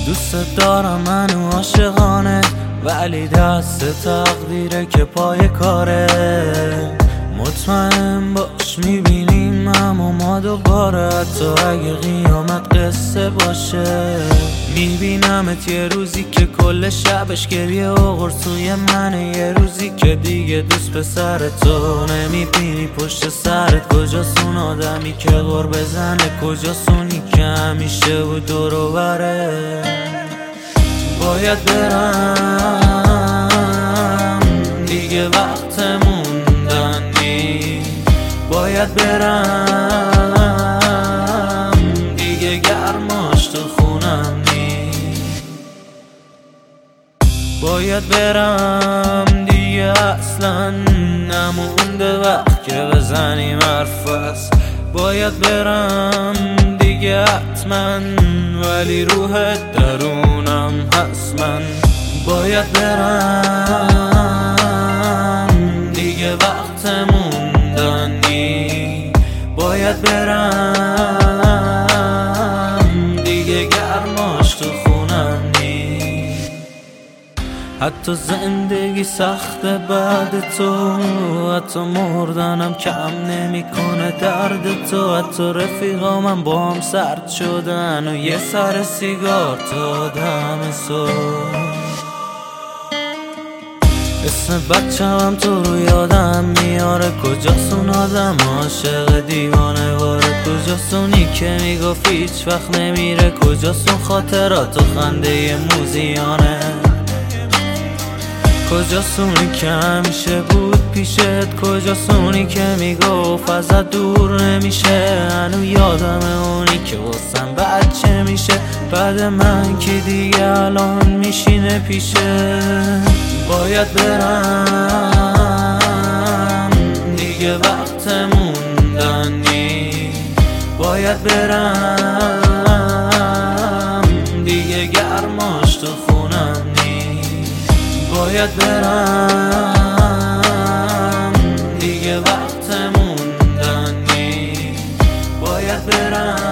دوست دارم منو عاشقانه، ولی دست تقدیره که پای کاره. مطمئن باش میبینیم اما ما دوباره، حتی اگه قیامت قصه باشه. میبینمت یه روزی که کل شبش گریه و قرصوی منه، یه روزی که دیگه دوست پسر تو نمیبینی پشت سرت. کجاست آدمی که غر بزنه، کجاست که همیشه بود دور و بره. باید برم دیگه وقت موندن نیست، باید برم دیگه گرماش تو خونم نیست، باید برم دیگه اصلا نمونده وقت که بزنیم حرف است. باید برم دیگه حتما، ولی روح درونم هست من. باید برم دیگه وقت موندن نیست، باید برم دیگه گرماش تو خونم نیست. حتی زندگی سخته بعد تو، حتی مردنم کم نمیکنه درد تو. حتی رفیقامم با هم سرد شدن و یه سر سیگار تا دم صبح. اسم بچه‌م تو رو یادم میاره، کجاست اون آدم عاشق دیوانه واره. کجاست اونی که میگفت هیچ وقت نمیره، کجاست اون خاطرات و خنده موزیانه. کجاست اونی که همیشه بود پیشت، کجاست اونی که میگفت ازت دور نمیشه. هنو یادم اونی که واسم بچه میشه، بعد من که دیگه الان میشینه پیشه. باید برم دیگه وقت موندن نیست، باید برم دیگه گرماش تو خونم نیست، باید برم دیگه وقت موندن نیست، باید برم.